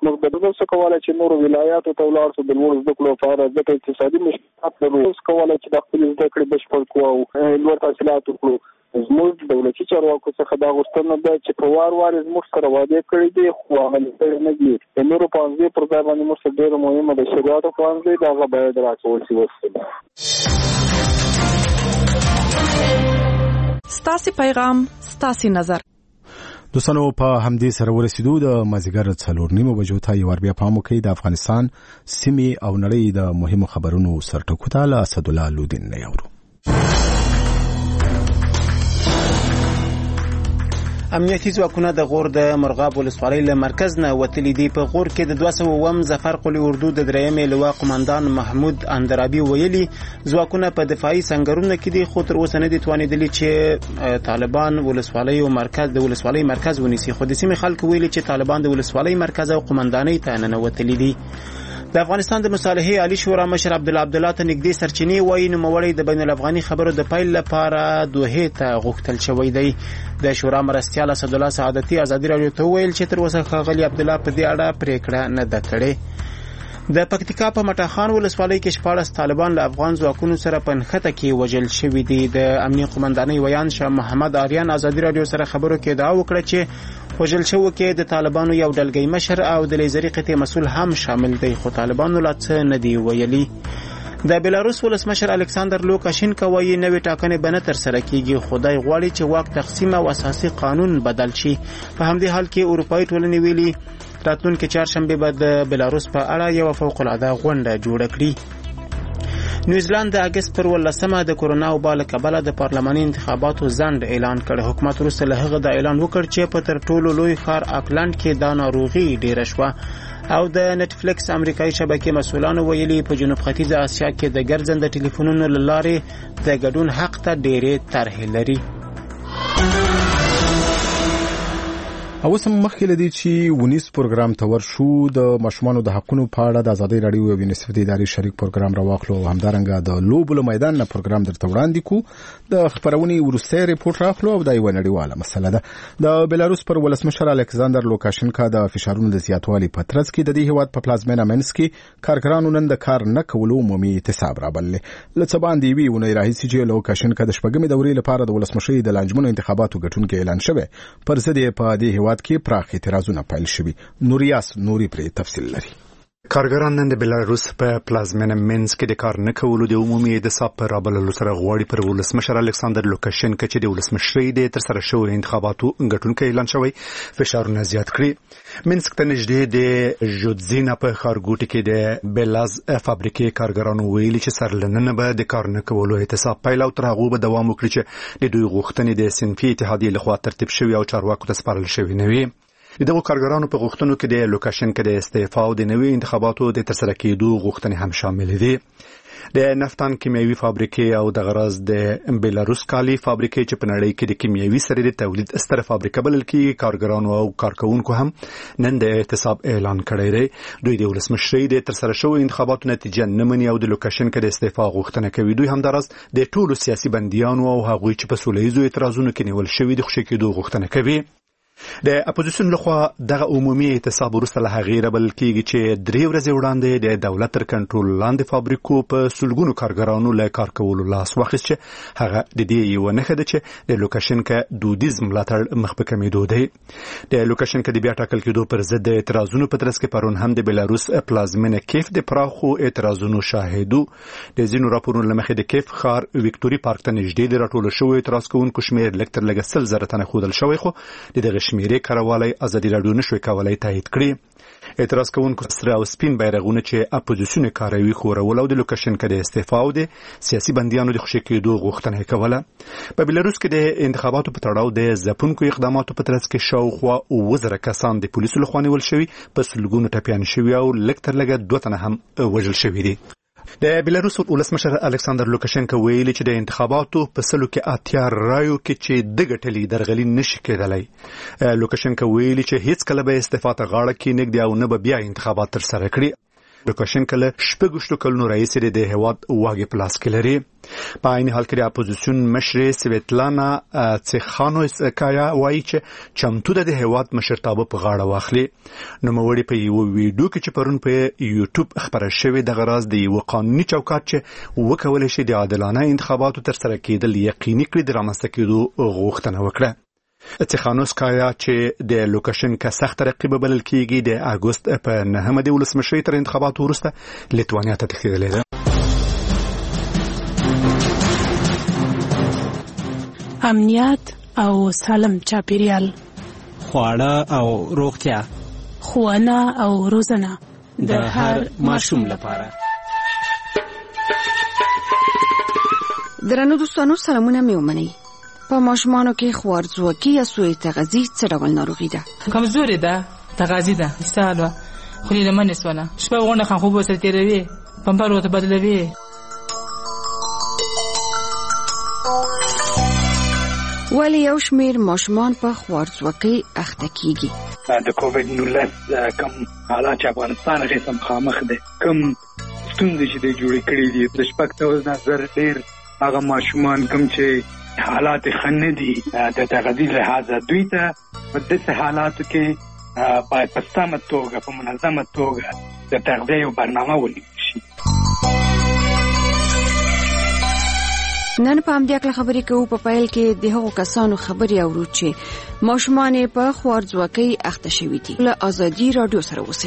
موږ به څه کولای چې نور ولایاتو ته ولاړ شو د لوړ زده کړو لپاره ځکه اقتصادي مشکلات لرو. اوس کولای چې د خپل زده کړې بشپړ کړو او لوړ تحصیلات وکړو. زموږ دولتي چارواکو څخه دا غوښتنه ده چې په وار زموږ سره وعده کړې دي خو عملي کړي نه دي. د نورو پوهنځي پر ځای باندې موږ ډېره مهمه د شریعت پوهنځي دا هغه باید راکول شي. ستاسو پیغام ستاسو نظر. دوستانو په همدې سره ورسېدو د مازیګر 4:30 بجو ته یو بیا پام وکړئ د افغانستان سیمې او نړۍ د مهمو خبرونو سرټکو ته له اسد الله لودین نه یورو. امنیتي ځواکونه د غور د مرغاب ولسوالۍ له مرکز نه وتلي دي. په غور کې د 200 ظفر قلی اردو د درېمې لوا قومندان محمود اندرابي ویلي ځواکونه په دفاعي سنگرونو کې دي خو تر اوسه نه دي توانیدلي چې طالبان ولسوالۍ او مرکز د ولسوالۍ مرکز ونیسي. خو د سیمې خلک ویلي چې طالبان د ولسوالۍ مرکز او قومندانۍ ته نه وتلي دي. د افغانستان د مصالحې عالی شورا مشر عبدالله ته نږدې سرچینې وایي نوموړی د بین الافغاني خبرو د پیل لپاره دوحې ته غوښتل شوی دی. د شورا مرستیال اسد الله سعادتي ازادي راډیو ته ویل چې تر اوسه ښاغلي عبدالله په دې اړه پریکړه نه ده کړې. د پکتیکا په مټاخان ولسوالۍ کې 14 طالبان له افغان ځواکونو سره په نښته کې وژل شوي دي. د امنیه قومندانۍ ویان شاه محمد آریان ازادي راډیو سره خبرو کې ادعا وکړه چې وژل شوو کې د طالبانو یو ډلګۍ مشر او د لیزري قطعې مسؤل هم شامل دی خو طالبانو لا څه نه دی ویلي. د بلاروس ولسمشر الکساندر لوکاشینکو وایي نوې ټاکنې به نه ترسره کیږي. خدای غواړي چې واک تقسیم او اساسي قانون بدل شي. په همدې حال کې اروپایي ټولنې ویلي راتلونکي چهارشنبه به د بلاروس په اړه یو فوق العاده غونډه جوړه کړي. نیوزیلند د اگست پر 18 د کورونا وبا له کبله د پارلماني انتخاباتو ځنډ اعلان کړ. حکومت وروسته له هغه د اعلان وکړ چې په تر ټولو لوی ښار آکلند کې دا ناروغي ډیره شوه. او د نتفلیکس امریکایي شبکې مسؤلانو ویلي په جنوب ختیځه اسیا کې د ګرځنده ټلیفونونو له لارې د ګډون حق ته ډېرې طرحې لري. اوس هم مخکې لدی چې ونیس پروګرام ته ورشو د ماشومانو د حقونو په اړه د آزادۍ راډیو او یونیسف د ادارې شریک پروګرام راوخلو او همدارنګه د لوبو میدان نه پروګرام درته وړاندې کو. د خبرونې ورسته ریپورت راخلو او د یو نړیواله مسله ده. د بلاروس پر ولسمشر الکساندر لوکاشینکا د فشارونو د زیاتوالي په ترڅ کې د دې هیواد په پلازمینه منس کې کارګرانو نن د کار نه کولو عمومي احتساب رابلل. لڅ باندې وی ونې راهیسي چې لوکاشینکا د شپږمې دورې لپاره د ولسمشرۍ د لانجمنو انتخاباتو ګټونکو اعلان شوه. پر ضد په دې هیواد کې پراخ اعتراضونه پیل شوي. نوریاس نوري پر تفصیل لري. کارګران نن د بلاروس په پلازمینه منس کې د کار نه کولو د عمومي احتساب پر رابللو سره غواړي پر ولسمشر الکساندر لوکاشینکا چې د ولسمشرۍ د ترسره شوی انتخاباتو ګټونکو اعلان شوی فشارونه زیات کړي. منسک ته نږدې د ژودزینا په ښارګوټي کې د بلاز فابریکې کارګرانو ویلي چې سرلننه به د کار نه کولو احتساب پیل او تر هغه به دوام وکړي چې د دوی غوښتنې د صنفي اتحادیې لخوا ترتیب شوی او چارواکو ته سپارل شوی نه وي. دغه کارګرانو په غوښتنو کې د لوکاشینکا د استعفا او د نوي انتخاباتو د ترسره کېدو غوښتنې هم شامل دي. د نفتان کیمیاوي فابریکې او د غراز د بلاروس کالي فابریکې چې په نړۍ کې د کیمیاوي سرې د تولید ستره فابریکه بلل کې کارګرانو او کارکونکو هم نن د احتساب اعلان کړی دی. دوی د ولسمشرۍ د ترسره شوی انتخاباتو نتیجه نه مني او د لوکاشینکا د استعفا غوښتنه کوي. دوی هم دراز د ټولو سیاسي بندیانو او هغوی چې په سولهییزو اعتراضونو کې نیول شوي د خوشي کېدو غوښتنه کوي. د اپوزیشن لخوا دغه عمومي احتساب وروسته له هغې رابلل کېږي چې 3 ورځې وړاندې د دولت تر کنټرول لاندې فابریکو په سلګونو کارګرانو له کار کولو لاس واخیست چې هغه د دې یو نښه ده چې د لوکاشینکا دودیز ملاتړ مخ په کمېدو دی. د لوکاشینکا د بیا ټاکل کېدو پر ضد د اعتراضونو په ترڅ کې پرون هم د بلاروس پلازمینه کیف د پراخو اعتراضونو شاهدو. د ځینو راپورونو له مخې د کیف ښار وکټوري پارک ته نږدې د راټولو شویو اعتراض کوونکو شمېر لږ تر لږه 100,000 تنه ښودل شوی خو د شمیرې کاروالی ازادي راډیو نشوي کولای تایید کړي. اعتراض کوونکو سره او سپین بیرغونه چې اپوزیشن کاروي خورول او د لوکاشینکا د استعفا او د سیاسي بندیانو د خوشي کېدو غوښتنه کوله. په بلاروس کې د انتخاباتو په تړاو د ځپونکو اقداماتو په ترڅ کې شاوخوا 1000 کسان د پولیسو لخوا نیول شوي، په سلګونو ټپیان شوي او لږ تر لږه 2 تنه هم وژل شوي دي. د بلاروس ولسمشر الکساندر لوکاشینکا ویلي چې د انتخاباتو په سلو کې 80 رایو کې چې د ګټلې درغلي نشي کېدلی. لوکاشینکا ویلي چې هیڅ کله به استعفا ته غاړه کېنږدي او نه به بیا انتخابات ترسره کړي. لوکاشینکا له 6 کلونو راهیسې د هیواد واګې په لاس کې لري. په عین حال کې د اپوزیسیون مشر سویتلانا تسخانوسکایا وایي چې چمتو د هیواد مشرتابه په غاړه واخلي. نوموړي په یو ویډیو کې چې پرون په یوټیوب خبره شوې د غراز د یو قانوني چوکاټ چې وکولای شي د عادلانه انتخاباتو ترسره کېدل یقیني کړي د رامنځته کېدو غوښتنه وکړه. تسخانوسکایا چې د لوکاشنکا سخت رقیب بلل کېږي د اګوست په 9 د ولسمشرۍ تر انتخاباتو وروسته لیتوانیا ته تښتېدلې ده. امنیت او سالم چاپیریال، خواړه او روغتیا، ښوونه او روزنه د هر ماشوم لپاره. درنو دوستانو سلامونه مې ومنئ. په ماشومانو کې خوارځواکي یا سوء تغذیه څه ډول ناروغي ده؟ کمزوري ده، تغذیه ده، استعاله خو له منې سواله شپه غونډه خان خوب وسره تیروي، پمپر وته بدلوي. ولی یو شمیر ماشومان په خوارځواکۍ اخته کیږي. د کووډ 19 کم حالات چې افغانستان غي سم خامخ ده، کم ستونزې چې د جوړې کړې دي د شپږ توزن زر ډیر هغه ماشومان کم چې حالات خنه دي د تغذیه لحاظه دوی ته په دې حالاتو کې باید په سمه توګه په منظمه توګه د تغذیه برنامه ونیول شي. نن په همدې اړه خبرې کوو. په پیل کې د هغو کسانو خبرې اورو چې ماشومان په خوارځواکۍ اخته شوي دي. له ازادي رادیو سره اوسئ.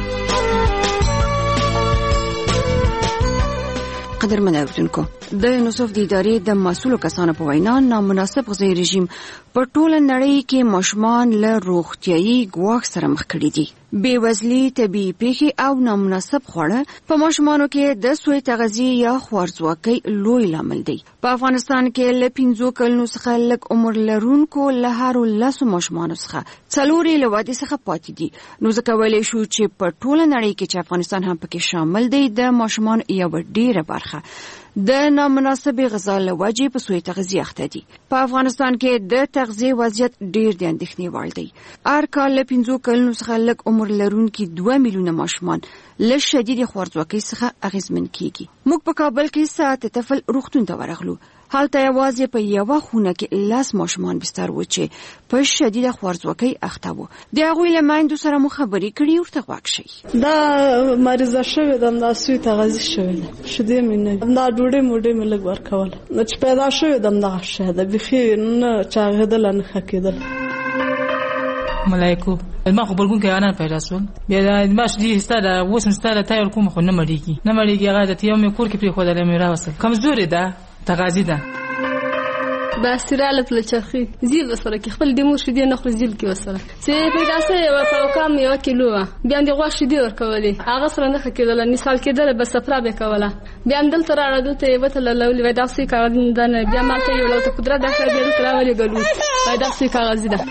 قدرمن اوریدونکو، د یونیسف د ادارې د مسؤلو کسانو په وینا نامناسب غذایي رژیم په ټوله نړۍ کې ماشومان له روغتیايي ګواښ سره مخ کړي دي. بېوزلي، طبیعي پیښې او نامناسب خواړه په ماشومانو کې د سوء تغذیې یا خوارځواکۍ لوی لامل دی. په افغانستان کې له 5 کلونو څخه لږ عمر لرونکو له هرو 10 ماشومانو څخه 4 له وادي څخه پاتې دي. نو ځکه ویلی شو چې په ټوله نړۍ کې چې افغانستان هم پکې شامل دی د ماشومانو یو ډیره برخه د نامناسب غذا له وجې په سوء تغذیه اخته دي. په افغانستان کې د تغذیه وضعیت ډیر د اندېښنې وړ دی. هر کال له 5 کلونو څخه لږ عمر لرونکي 2 میلیونه ماشومان له شدید خوارځواکۍ څخه اغېزمن کیږي. موږ په کابل کې ساعت طفل روغتون ته ورغلو. هلته یوازې په یوه خونه کې 10 ماشومان بستر و چې په شدید خوارځواکۍ اخته وو. د هغوی له میندو سره مو خبرې کړې، ورته غوږ شئ. دا مریضه شوې ده، دا سوء تغذیه شوې ده، شیدې مې نه دا ډوډۍ مې لږ ورکوله. نو چې پیدا شوې ده دغه شی ده، بیخي نه چاغېدله نه ښه کېدله. ملایکو ما خو بلګون کې انا پیدا شول. بیا ما شدي ستاره وسم ستاره تایل کوم خو نه مړیږي هغه د تیو مې کور کې پری خو د مې راوسه. کمزوري ده، تغذیه ده. باسراله پلچخي زیل وسره کې خپل د مور شدي نه خو زیل کې وسره چې پیدا سه او کم یو کیلو بیا د غوا شدي ورکولې هغه سره نه کېدل. مثال کېدل بس سفره به کوله. بیا دل تر راځو ته وته لولې ودا سې کاغذ بیا مالته یو لوت قدرت د خبرې کراولې غلو پیدا سې کاغذ ده.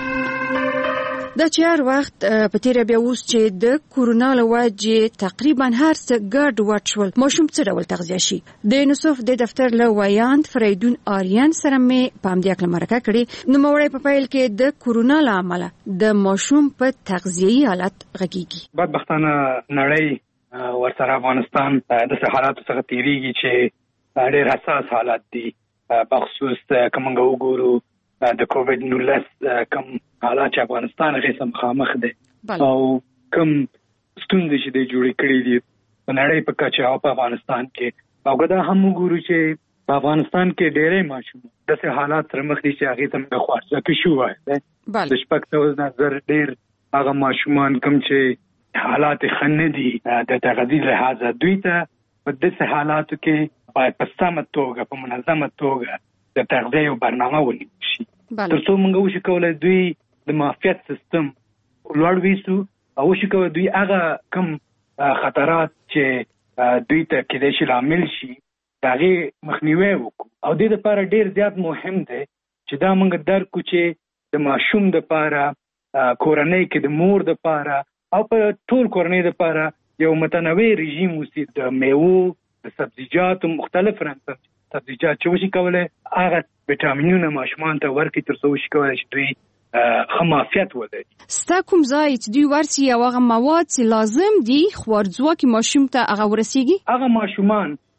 د چهار وخت په تیر بیا اوس چې د کورونا له وجې تقریبا هر څه ګډ وډ شول. ماشوم څه ډول تغذیه شي؟ د یونیسف د دفتر له ویاند فریدون آریان سره مې په همدې اړه مرکه کړې. نوموړی په پیل کې د کورونا له امله د ماشوم په تغذیه‌ي حالت غږیږي. بدبختانه نړۍ ورسره افغانستان د حالاتو څخه تیریږي چې ډېر حساس حالات دي. بخصوص کومنګ وګورو د کووډ 19 کم حالات چې افغانستان غي سم خامخ ده او کم ستونزې چې د جوړې کړې دي په نړۍ په کچه او په افغانستان کې. او دا هم وګورو چې په افغانستان کې ډېرې ماشومان د حالات سره مخ دي چې هغه ته خوارځواکي شو وای. د شپږ توزن زر ډېر هغه ماشومان کم چې حالات خنه دي د تغذیه لحاظه دوی ته په دې حالاتو کې باید په سمه توګه په منظمه توګه د تغذیه برنامه ونیول شي. ترڅو موږ وشو کولای دوی د معافیت سیستم لوړ ویسو او وشو کولای دوی هغه کم خطرات چې دوی ته کېدای شي لامل شي هغه مخنیوي وکړو. او د دې لپاره ډیر زیات مهم دی چې دا موږ درکو چې د ماشوم د لپاره کورنۍ کې د مور د لپاره او په ټول کورنۍ د لپاره یو متنوع رژیم وسی د میوه د سبزیجاتو مختلف رنګ سبزیجات چې وشي کولای هغه وټامینونه ماشومان ته ورکړي ترڅو وشي کولای شي دوی خمافیت ولري. ستا کوم ځای چې دوی ورسي هغه مواد چې لازم دي خوارځواکي ماشوم ته هغه ورسیږي؟ هغه ماشومان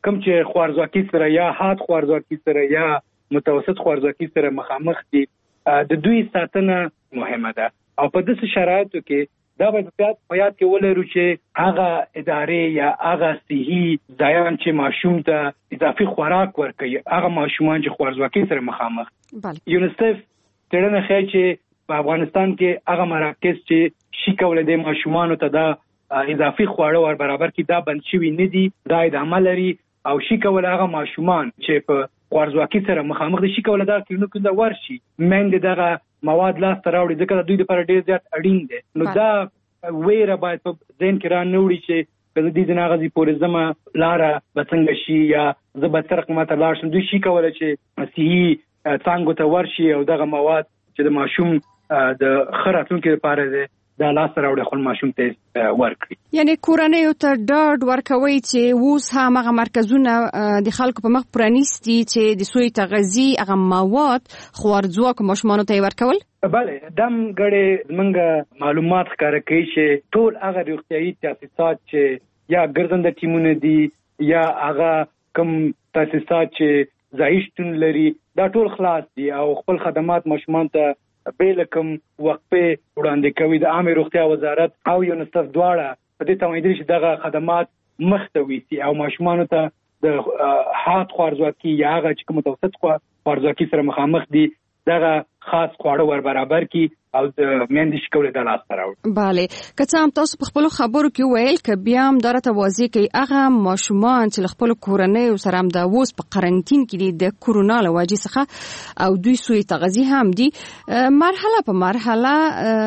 کوم چې خوارزواکي سره یا حاد خوارزواکي سره یا متوسط خوارزواکي سره مخامخ دي د دوی ساتنه مهمه ده او په داسې شرایطو کې دا باید په یاد کې ولرو چې هغه ادارې یا هغه صحي ځایان چې ماشوم ته اضافي خوراک ورکوي هغه ماشومان چې خوارزواکي سره مخامخ یونیسف تړنه ښیي چې په افغانستان کې هغه مراکز چې شي کولای دي ماشومانو ته دا اضافي خواړه ور برابر کړي دا بند شوي نه دي دا ادامه لري او شي کولای هغه ماشومان چې په خوارزواکي سره مخامخ دي شي کولای دا کلینیکو ته ورشي مېندې دغه مواد لاس ته راوړي ځکه د دوی لپاره ډېر زیات اړین دي نو دا ویره باید په ذهن کې را نه وړي چې کله دې د ناغزي پورزمه لاره به څنګه شي یا زه به تر قیمته لاړ شم دوی شي کولای چې صحي څانګو ته ورشي او دغه مواد چې د ماشوم د خراتونکو لپاره دي دا لاس راوړي خپل ماشوم ته ورکړي یعنی کورنۍ ته ډاډ ورکوي چې اوس هم هغه مرکزونه د خلکو په مخ پرانیستي چې د سوی تغذیه هغه مواد خوارزواک ماشومانو ته ورکول بله دم غړي موږ معلومات ښکاره کوي چې ټول هغه روغتيایي تاسیسات چې یا ګرځنده ټیمونه دي یا هغه کوم تاسیسات چې ځایشتون لري دا ټول خلاص دي او خپل خدمات ماشومان ته بیلکم وقفه وړاندې کوي د عامه روغتیا وزارت او یونیسف دواړه په دې توانیدل چې دغه خدمات مختوي سي او ماشومان ته د حاد خوارزواکي یا هغه چې متوسط خوارزواکي سره مخامخ دي دغه خاص خواړه ور برابر کی او د مېندې شکول د لاس راوړي bale کڅه هم تاسو په خپل خبرو کې ویل ک بیا هم درته واضح کوي هغه ماشومان چې خپل کورنۍ سره هم د ووس په قرنټین کې د کورونا لوجې څخه او دوی سوی تغذیه هم دي مرحله په مرحله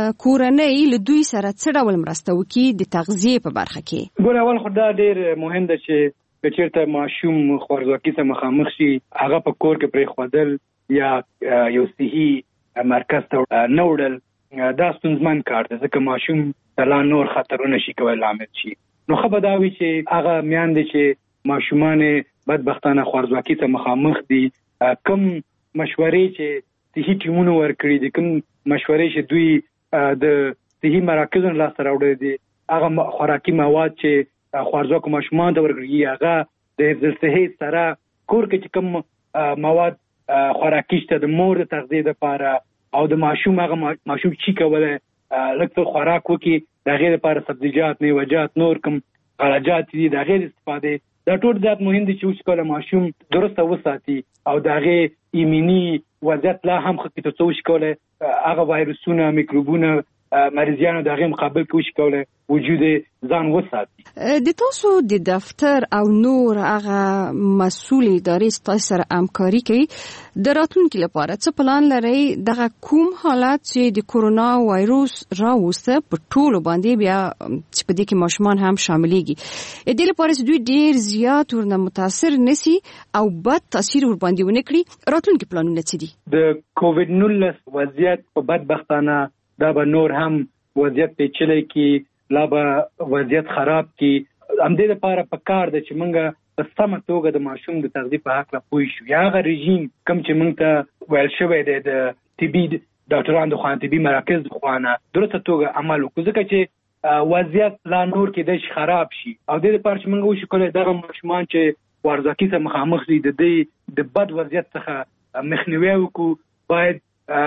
کورنۍ له دوی سره څه ډول مرسته وکي د تغذیه په برخه کې ګور اول خدای ډیر مهم ده چې چیرته ماشوم خوارزواکي سره مخامخ شي هغه په کور کې پرې خودل یا یو صحي مرکز ته نوړل دا ستونزمن کار دی ځکه ماشوم لا نور خطرونه شي کولای لامل شي نو خو به دا وی چې هغه میاندې چې ماشومان بدبختانه خوارزواکي ته مخامخ دي کوم مشورې چې صحي ټیمونه ورکړي دي کوم مشورې چې دوی د صحي مراکزونو لاس راوړي دي هغه خوراکي مواد چې خوارزواکو ماشومان ته ورکړي هغه د حفظ صحي سره کور کې کوم مواد خوراکي شته د مور د تغذیه لپاره او د ماشوم هغه ماشوم چې کوله لکه خوراک وکي د غیر لپاره سبزیجات میوه‌جات نور کوم غلجات دي د غیر استفاده دا ټول ذات مهم دي چې اوس کوله ماشوم درسته وساتي او د غیر ایمني وضعیت لا هم خطي ته اوس کوله هغه وایرسونه میکروبونه مریضانو د غیر مقابل کې اوس کوله وجود ځان وساتي د تاسو د دفتر او نور هغه مسؤل ادارې ستاسو سره همکاري کوي د راتلونکي لپاره څه پلان لري دغه کوم حالات چې د کورونا وایروس راوسته په ټولو باندې بیا چې په دې کې ماشومان هم شاملېږي د دې لپاره چې دوی ډیر زیات ورنه متاثر نشي او بد تاثیر ور باندې ونه کړي راتلونکي پلانونه څه دي د کووډ 19 وضعیت په بدبختانه دا به نور هم وضعیت پیچلې کې لا به وضعیت خراب کی همدې لپاره پکار ده چې موږ په سمه توګه د ماشوم د تغذیه په حق لا پوه شو یا غو رژیم کوم چې موږ ته ویل شوی دی د طبي ډاکټرانو د خوانه طبي مراکز د خوانه درسته توګه عمل وکړو ځکه چې وضعیت لا نور کې د خراب شي او د لپاره چې موږ وشو کولای دغه ماشومان چې ورزکي سره مخامخ دي د بد وضعیت څخه مخنیوي وکړو باید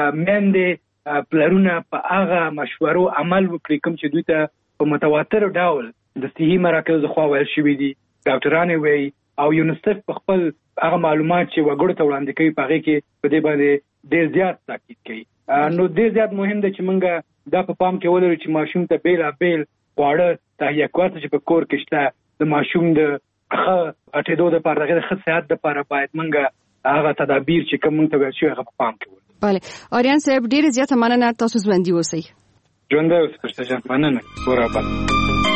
مېندې پلرونه په هغه مشورو عمل وکړي کوم چې دوی ته په متواتر ډول د صحي مراکز خو ویل شوی دي ډاکټرانو وی او یونیسف په خپل هغه معلومات چې وګړو ته وړاندې کوي په هغه کې په دې باندې ډیر زیات تاکید کوي نو ډیر زیات مهم ده چې موږ دا په پام کې ولرو چې ماشوم ته بیل خواړه تهیه کوو چې په کور کې شته د ماشوم د اټېدو د لپاره د ښه صحت لپاره باید موږ هغه تدابیر چې کوم ته ویل شوی هغه په پام کې ولرو بله آریان صاحب ډیر زیات مننه تاسو ژوندۍ اوسئ ژوندۍ اوسئ مننه ورابط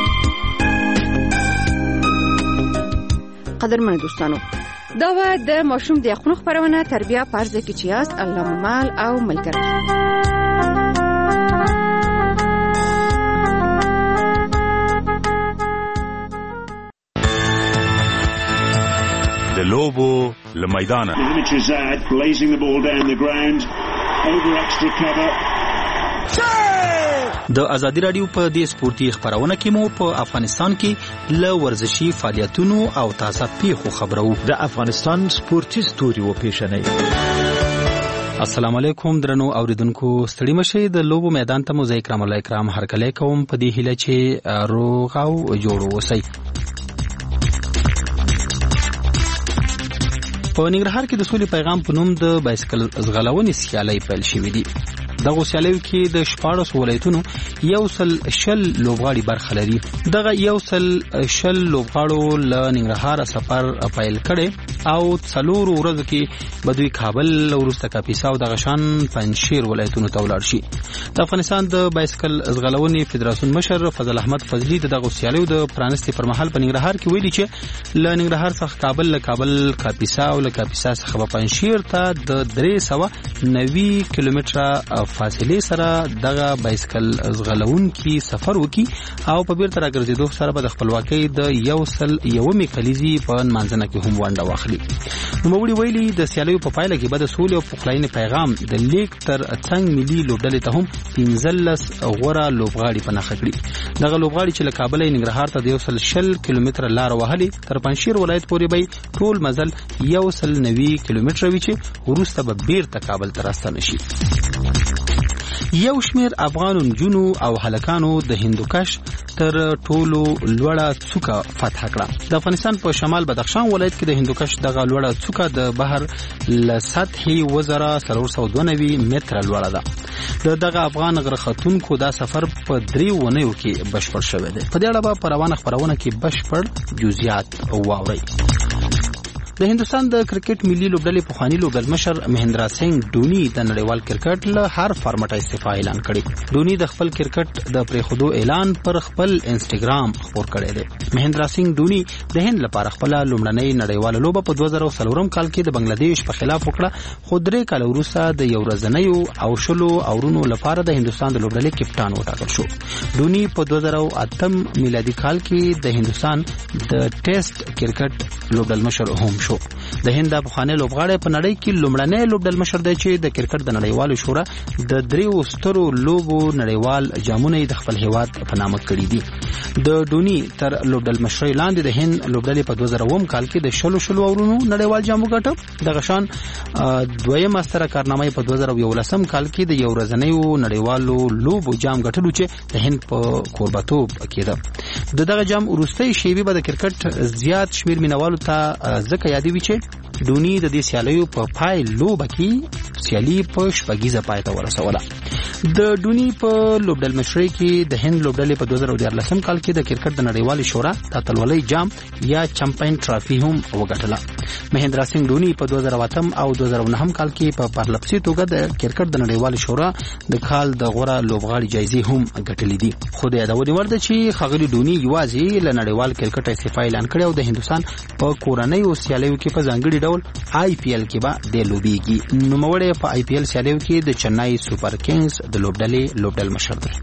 قدرمن دوستانو دا و د ماشوم د یخونو خبرونه تربیه پرځ کې چې یاست الله مال او ملګری د لوبو لمیدانه blazing the ball down the ground over extra cover د ازادي رادیو په دې سپورتي خبرونه کې مو په افغانستان کې له ورزشي فعالیتونو او تازه پیښو خبرو. د افغانستان سپورتي ستوري و پیښنې. السلام علیکم درنو اوریدونکو، ستړي مشئ. د لوبو میدان ته مو زه اکرام الله اکرام هرکلی کوم په دې هیله چې روغ او جوړ اوسئ. په ننګرهار کې د سولې پیغام په نوم د بایسکل ځغلونې سیالۍ پیل شوې دي. دغه سیالیو کې د 14 ولایتونو 110 لوبغاړي برخه لري. دغه 110 لوبغاړو له ننګرهار سفر پیل کړي او 4 ورځو کې بدوی کابل وروسته کاپیسا او دغه شان پنځشیر ولایتونو ته ولاړ شي. د افغانستان د بایسکل ځغلونې فدراسیون مشر فضل احمد فضلی دغه سیالیو د پرانستي پر مهال په ننګرهار کې ویلي چې له ننګرهار څخه کابل له کابل کاپیسا او له کاپیسا څخه پنځشیر ته د 390 کیلومتره فاصله سره دغه بایسکل ځغلونکي سفر وکي او په بیرته راګرځېدو سره به د خپلواکۍ د 101 کلیزي په نمانځنه کې هم ونډه واخلي. نوموړي ویلي د سیالیو په پایله کې به د سولې او پخلاینې پیغام د لیک تر څنګ ملي لوبډلې ته هم 15 غوره لوبغاړي په نښه کړي. دغه لوبغاړي چې له کابل ننګرهار ته د 110 کیلومتره لار وهلې تر پنځشیر ولایت پورې به ټول مزل 190 کیلومتره وي چې وروسته به بیرته کابل ته راستنه شي. یو شمیر افغان نجونو او هلکانو د هندوکش تر ټولو لوړه څوکه فتح کړه. د افغانستان په شمال بدخشان ولایت کې د هندوکش دغه لوړه څوکه د بحر له سطحي 492 متره لوړه ده. دغه افغان غرختونکو دا سفر په 3 ونیو کې بشپړ شوی دی. په دې اړه به په روانه خبرونه کې بشپړ جزئیات واورئ. د هندستان د کرکټ ملي لوبډلې پخوانی لوبډلمشر مهندرا سنگ ډونی د نړیوال کرکټ له هر فارمټ استعفا اعلان کړی. ډونی د خپل کرکټ د پریخودو اعلان پر خپل انسټاګرام خپور کړی دی. مهندرا سنگ ډونی د هند لپاره خپل لومړنۍ نړیواله لوبه په 2004 کال کې د بنگلاديش په خلاف وکړه، خو 3 کال وروسته د یو ورځنیو او شلو اورونو لپاره د هندستان د لوبډلې کپټان وټاکل شو. ډونی په 2008 میلادي کال کې د هندستان د ټیسټ کرکټ لوبډلمشر هم شو. د هند د پخوانی لوبغاړي په نړۍ کې لومړنی لوبډلمشر دی چې د کرکټ د نړیوالو شورا د 3 سترو لوبو نړیوال جامونه د خپل هیواد په نامه کړی دي. د ډونی تر لوبډلمشر لاندې د هند لوبډلې په 2009 کال کې د شلو اورونو نړیوال جامو ګټه. دغه شان دویمه ستره کارنامه په 2011 کال کې د یو ورځنیو نړیوالو لوبو جام ګټلو چې د هند په کوربتوب کېده. دغه جام وروستۍ شیبه به د کرکټ زیات شمیر مینوالو ته ځکه یادوي چې ډونی د دې سیالیو په پای لوبه کې سیالي په شپږیزه پای ته ورسوله. د ډونی په لوبډلمشرۍ کې د هند لوبډلې په 2014 کال کې د کرکټ د نړیوالې شورا د اتلولۍ جام یا چمپیون ټرافي هم وګټله. مهندرا سنگ ډونی په 2008 او 2009 کال کې په پرلپسې توګه د کرکټ د نړیوالې شورا د کال د غوره لوبغاړي جایزې هم ګټلې دي. خو د یادونې وړ ده چې ښاغلي ډونی یوازې له نړیوال کرکټ استعفا اعلان کړی او د هندستان په کورنیو سیالیو کې په ځانګړي ډول IPL کې به د لوبېږي. نوموړی په IPL سیالیو کې د چنای سوپر کینګز د لوبډلې لوبډلمشر دی.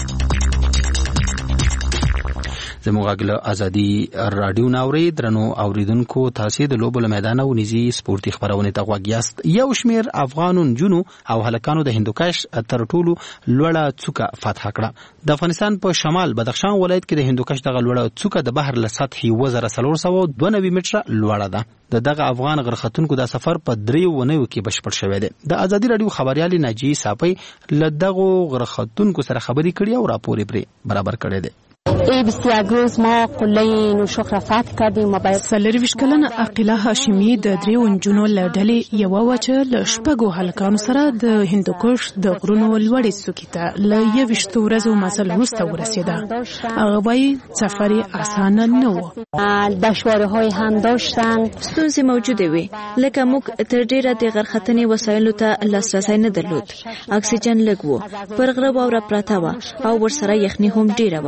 زموږ غږ ازادي رادیو ناوري درنو اوریدونکو، تاسو د لوبو له میدان او نيزي سپورتي خبرونه ته غوږ یاست. یو شمیر افغان نجونو او هلکانو د هندوکش تر ټولو لوړه څوکه فتح کړه. د افغانستان په شمال بدخشان ولایت کې د هندوکش دغه لوړه څوکه د بحر له سطحي 492 متره لوړه ده. دغه افغان غرختونکو دا سفر په 3 ونیو کې بشپړ شوی دی. د ازادي رادیو خبريال ناجی صاحب له دغه غرختونکو سره خبري کړې او راپور یې برابر کړی دی. 21 روز ما قله نوشخ را فتح کردیم و باید سلری وشکلن عقیله هاشمی د 3 ونجونو لړلې یو وچه ل شپږو هلکانو سره د هندوکش د غرونو لوړې څوکې ته ل 21 ورځو مزل وروسته ورسېده. هغه وايي سفر آسان نه و. دشواره‌های هم داشتن. ستونزې موجوده وي، لکه موږ تر ډیره د غرختنې وسایلو ته لاسرسی نه درلود. اکسیجن لږ و، پر غره واوره پراته وه او ورسره یخني هم ډیره وه.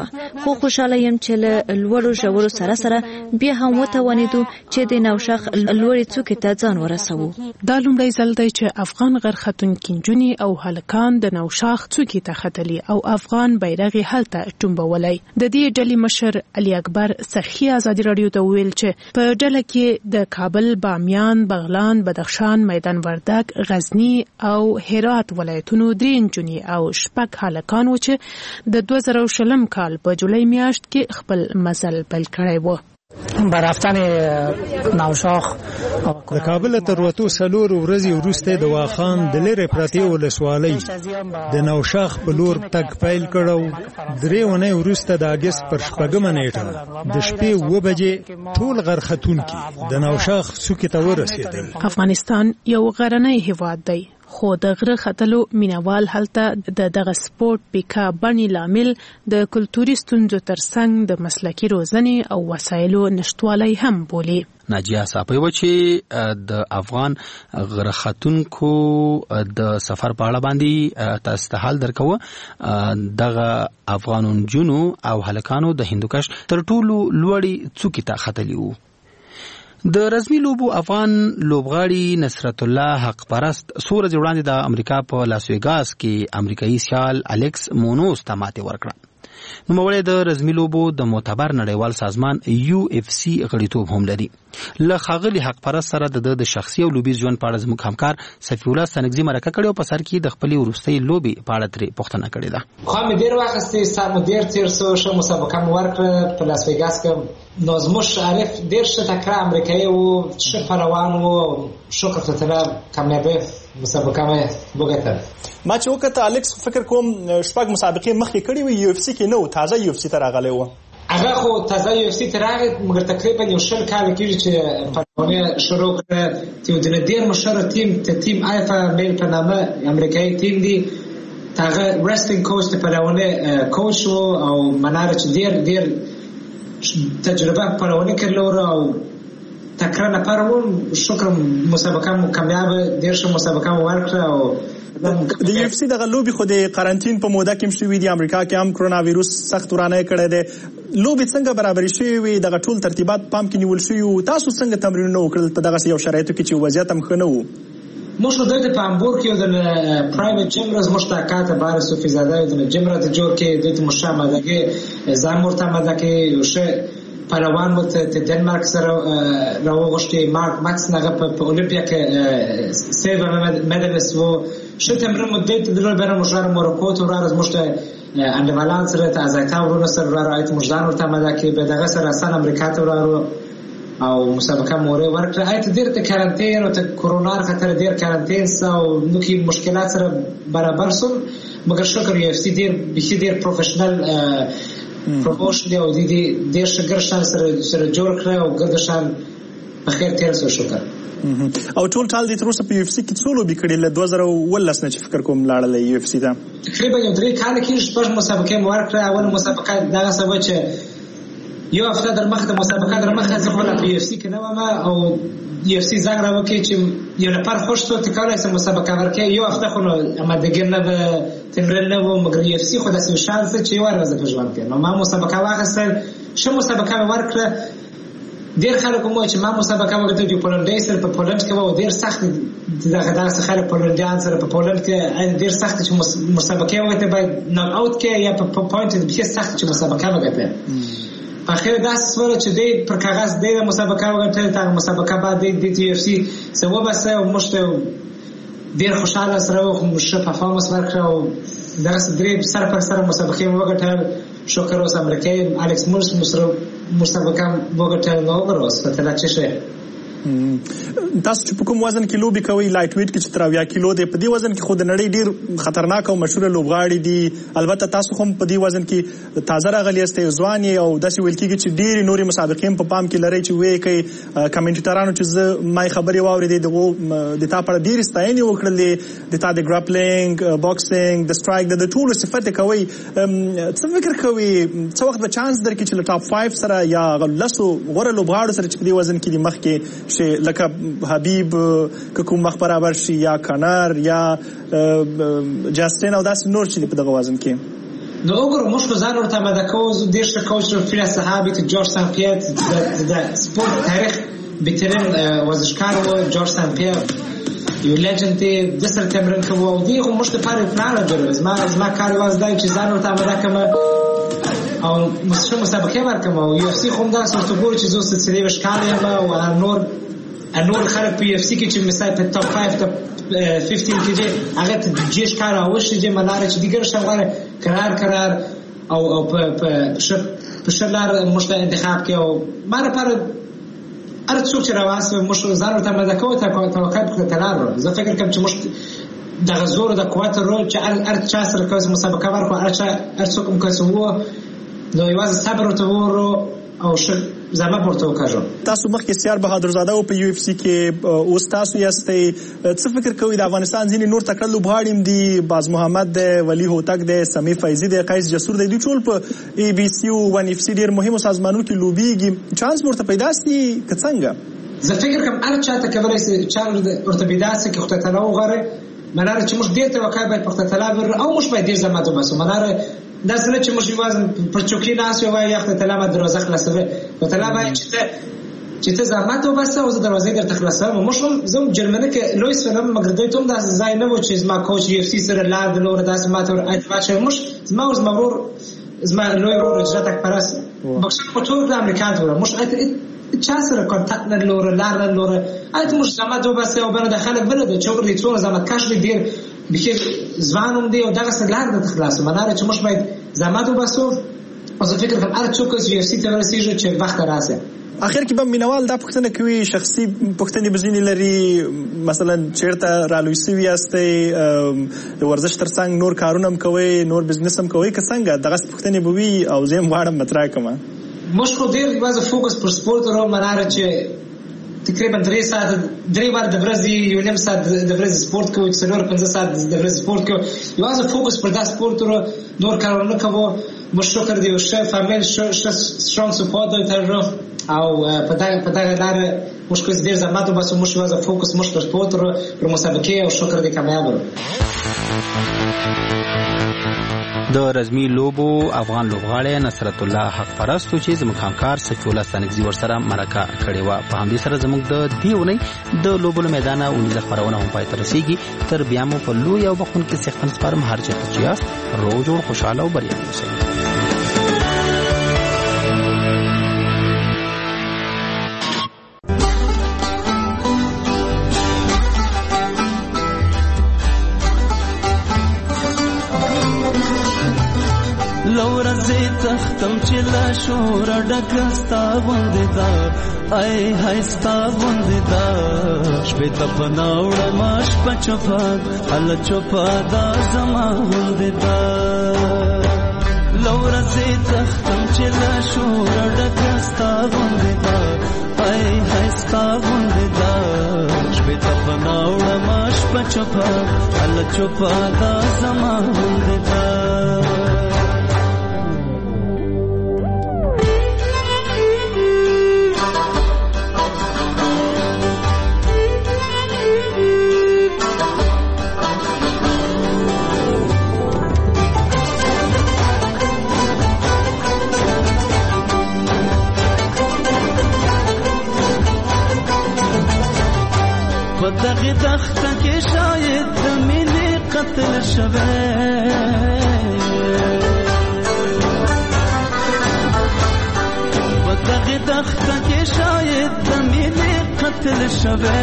خو خوشاله یم چې له لوړو ژورو سره سره بیا هم وتوانیدو چې د نوشاخ لوړې څوکې ته ځان ورسوو. دا لومړی ځل دی چې افغان غرختونکي نجونې او هلکان د نوشاخ څوکې ته ختلي او افغان بیرغ یې هلته ټومبولی. د دې ډلې مشر علي اکبر سخي ازادي راډیو ته وویل چې په ډله کې د کابل، بامیان، بغلان، بدخشان، میدان وردګ، غزني او هرات ولایتونو 3 نجونې او 6 هلکان و چې د 2020 کال په جولای میاشت کې خپل مزل پیل کړی و. برفتن نوشاخ د کابل تر وتو 4 ورځې وروسته د واخان د لری پرتی ولسوالۍ د نوشاخ په لور تګ پیل کړو. 3 ونې وروسته د اگست پر 4 نیټه د شپې 2 بجې ټول غرختونکي د نوشاخ څوکې ته ورسېدل. افغانستان یو غرنی هیواد دی خو د غره ختلو مینوال هلته دغه سپورت پیکا بڼې لامل د کلتوري ستونزو ترڅنګ د مسلکي روزنې او وسایلو نشټوالی هم بولي. ناجیه صاحب و چې د افغان غره ختونکو د سفر په اړه باندې تاسو ته حال درکو. دغه افغانون جنو او هلکانو د هندوکش تر ټولو لوړی څوکې ته ختلی وو. د رزمي لوبو افغان لوبغاړي نصرت الله حق پرست سورج وړاندې د امریکا په لاس ویګاس کې امریکایي سیال الکس مونوز ته ماتې ورکړه. نوموړی د رزمي لوبو د معتبر نړیوال سازمان UFC غړیتوب هم لري. له ښاغلي حق پرست سره د شخصي او لوبیز ژوند په اړه زموږ همکار صفی الله سنگزي مرکه کړې او په سر کې د خپلې وروستۍ لوبې په اړه ترې پوښتنه کړې ده. خو مې ډېر واخیستې سم ډېر تیر څو مسابقه مو ورکړه په لاس ویګاس کې. نو زموږ عارف ډېر ښه تکړه امریکایي وو، ښه پهلوان وو، شکر ته تعالی کامیابی مسابقه مې وګټله. ما چې وکړه الکس فکر کوم 6 مسابقې مخکې کړې وي UFC کې نو تازه UFC ته راغلی و. هغه خو تازه UFC ته راغی مګر تقریبا یو شل کال کېږي چې پهلواني شروع کړه. چې د ډېر مشهور تیم آیفا میل په نامه امریکایي تیم دی. هغه ریسلینګ کوچ د پهلواني کوچ او مناره چې ډېر تجربه پهلواني کړله او تکړه نفر و. شکر مسابقه مو کامیاب ډېر ښه مسابقه مو ورکړه. او د UFC دغه لوبي خو د قرنټین په موده کې هم شوې دي. امریکا کې هم کرونا وایروس سخت ورانه کړی دی. لوبي څنګه برابرې شوې وي؟ دغه ټول ترتیبات پام کې نیول شوي وو. تاسو څنګه تمرینونه وکړل په دغه یو شرایطو کې چې وضعیت هم ښه نه و؟ موږ دلته په هامبورګ کې د پرایویټ جیم راز مشتاقات بار صوفي زاده د جیم را ته جوړ کې دلته مشامله کې ځان مرته مده کې یو شه پهلوان مو ته دنمارک سره راوغشتي ماکس نغه په اولمپیا کې سیلور مدالست وو. ښه تمرین مو دلته درول برام مشار مورکو ته راز مشته اندوالان سره ته ازایتا ورونه سره راایت مجدان ورته مده کې به دغه سره سن امریکا ته ورو او مسابقه مورې ورکړه. ایت ډېر ته کارانتین او ته کرونا خطر ډېر کارانتین او نو کې مشکلات سره برابر سول. مګر شکر UFC ډېر پروفیشنل پروموشن دی او ډېر شګرشان سره جوړ کړ او ګردشان په خیر تیر سو. شکر. او ټول ټال د تر اوسه په UFC کې څو لوبي کړې له 2019 نه چې فکر کوم لاړل UFC ته تقریبا یو 3 کال کې 6 مسابقې مو ورکړه. اول مسابقه دغه سبب چې یو هفته در مخه د مسابقه در مخه ځکه په UFC کې نه ومه او UFC زنګ راوکړي چې یو نفر خوش ته تکاله سم مسابقه ورکړي. یو هفته خو آمادګي نه به تمرین نه و مګر UFC خو داسې شانس چې یو ورځ په ژوند کې نو ما مسابقه واخیستل. ښه مسابقه ورکړه. ډېر خلک مو چې ما مسابقه وکړه د پولنډ سره په پولنډ کې و ډېر سخت دغه خلک پولنډیان سره په پولنډ کې ډېر سخت چې مسابقه وکړه باید ناک اوټ کې یا په پوینټ کې سخت چې مسابقه وکړه. اخر داس سره چې د پر کاغذ د مسابقه وکړه ته مسابقه بعد د UFC سو بس او مشته ډېر خوشاله سره او مشه پرفورمنس ورکړ او درس درې سره پر سره مسابقه وکړه. شکر اوس امریکای الکس مونس مسابقه وکړه نو ورس په تل چې تاسو چې په کوم وزن کې لوبي کوي لایټ ویټ کې 40 کیلو دی. په دې وزن کې خود نړۍ ډیر خطرناک او مشهور لوبغاړي دي. البته تاسو هم په دې وزن کې تازه راغلی یاستئ ځوان او داسې ویل کېږي چې ډېری نوري مسابقې په پام کې لري چې وایي کوي کمنټیټرانو چې مای خبري واورېدې د تا پر ډېر ستاینې وکړلې د تا د ګراپلینګ باکسینګ د سټرایک د ټولو صفات کوي. څه فکر کوي څو وخت به چانس درکې چې له ټاپ 5 سره یا لسو غوره لوبغاړو سره چې په دې وزن کې مخ کې شي لکه حبیب که کوم مخ برابر شي یا کنر یا جاستین او داسې نور چې په دغه وزن کې نو وګورو موږ ځان ورته مدکو ډیر ښه کوچ رفیع صحابي ته جورج سان پیر د سپورت تاریخ بهترین ورزشکار و جورج سان پیر یو لیجند دی د سره تمرین کوو او دی خو موږ ته پاره پلان جوړوي زما کار وازدای چې ځان ورته مدکم او مسابقه ورکم او یو سی خو دا څه ګور چې زو سلسله وشکار یم او نور خلک په UFC کې چې مثال په ټاپ 5 ټاپ 15 کې هغه ته جيش کار او شې مناره چې دیګر شغله قرار او په شلار مشت انتخاب کې او ماره پر ارڅو چې راواسه مش زارو ته مدکو ته توقع کړل زه فکر کوم چې مش د غزور د قوت رول چې ارچا سره کوم مسابقه ورکو ارڅو کوم کوسو نو یوازې صبر او تور او زما پورته وکړم. تاسو مخکې سیار بهادر زاده او په UFC کې اوس تاسو یاستئ څه فکر کوئ د افغانستان ځینې نور تکړه لوبغاړي دي باز محمد دی ولی هوتک دی سمی فیضی دی قیس جسور دی دوی ټول په ABC او 1FC ډېر مهمو سازمانونو کې لوبېږي چانس ورته پیدا سي که څنګه؟ زه فکر کوم هر چاته کولی سي ورته پیدا سي که خدای تعالی وغواړي مناره چې موږ ډېر توقع باید په خدای تعالی او موږ باید ډېر زحمت وباسو مناره دا څه چې موږ یوازې پر چوکۍ ناست یو وایي خدای تعالی ما دروازه خلاصوي خدای تعالی وایي چې ته زحمت وباسه او زه دروازه درته خلاصوم موږ هم زه جرمني کې لویس فلم مګر دوی ته هم داسې ځای نه و چې زما کوچ UFC سره لاړ د نور داسې ماته اتباع شوی موږ زما ورور زما لوی ورور اجرات اکبرس بخښنه په ټول د امریکا ته موږ چا سره کانټاکټ نه لور لار نه لور موږ زحمت وباسه او بل د خلک بل د چوکر دي څو زحمت کاش ډیر بخیر ځوانوم دی او دغه سلار د خلاص مناره چې موږ باید زحمت وباسو او زه فکر کوم هر څوک چې UFC ته ورسیږي چې وخت راځي اخر کې به مینوال دا پوښتنه کوي شخصي پوښتنې بزینې لري مثلا چیرته رالوي سوي یاستئ د ورزش ترڅنګ نور کارونه هم کوئ نور بزنس هم کوئ که څنګه دغه سپوښتنې به وي او زه هم غواړم مطرح کړم موږ خو ډېر یوازې فوکس پر سپورت ورو مناره چې تقریبا 3 ساعت 3 بار د ورځې یو نیم ساعت د ورځې سپورت کوو 4-5 ساعت د ورځې سپورت کوو یوازې فوکس پر دا سپورت ورو نور کارونه کوو موږ شکر دی او ښه فامیل ښه سترونګ سپورت دی تر او په دغه لاره موږ کوم ډېر زحمت وباسو موږ یوازې فوکس موږ پر سپورت ورو پر مسابقې او شکر دی کامیاب ورو د رزمي لوبو افغان لوبغاړی نصرت الله حق پرستو چې زموږ همکار سچولا ستانکزي ورسره مرکه کړې وه په همدې سره زموږ د دې اونۍ د لوبو له میدانه اونیزه خپرونه هم پای ته رسېږي تر بیا مو په لوی او بخښونکي څښتن سپارم هر چېرته چې یاست روغ جوړ خوشحاله او بریالي اوسئ تختم چې لا شور ډکستا غوندې دا ای هايستا غوندې دا شپې ته پناوړه ماش پچپا ال چپا دا زما غوندې دا لورځي تختم چې لا شور ډکستا غوندې دا ای هايستا غوندې دا شپې ته پناوړه ماش پچپا ال چپا دا زما غوندې دا دغه دخته کې شاید د مینې قتل شوه په دغه دخته کې شاید د مینې قتل شوه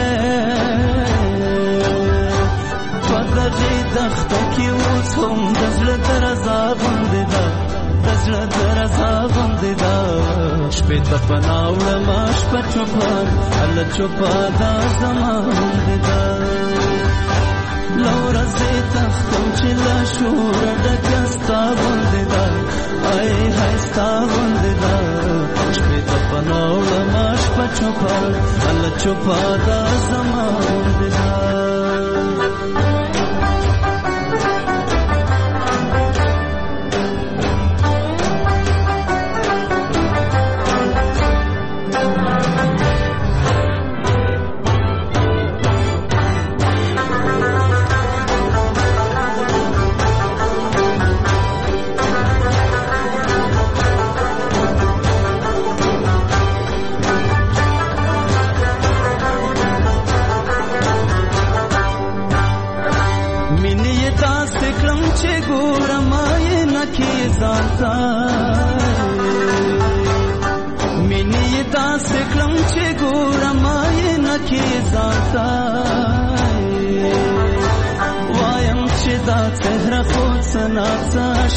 په دغه دخته کې اوس هم د زړه درزا غوندې ده د زړه درزا غوندې ده شپې ته پناوړه ما شپه چوپه هله چوپه دا زما غوندې ده لورځې تختم چې له شوره ډکه ستا غوندې ده ای های ستا غوندې ده شپې ته پناوړه ما شپه چوپه هله چوپه دا زما غوندې ده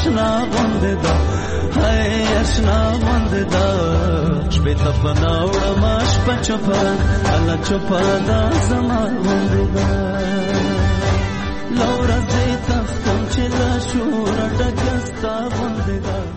آشنا غوندې ده هاي آشنا غوندې ده شپې ته پناه وړم شپه چوپه الله چوپه دا زما غوندې ده له ورځې تختم چې له شوره ډکه ستا غوندې ده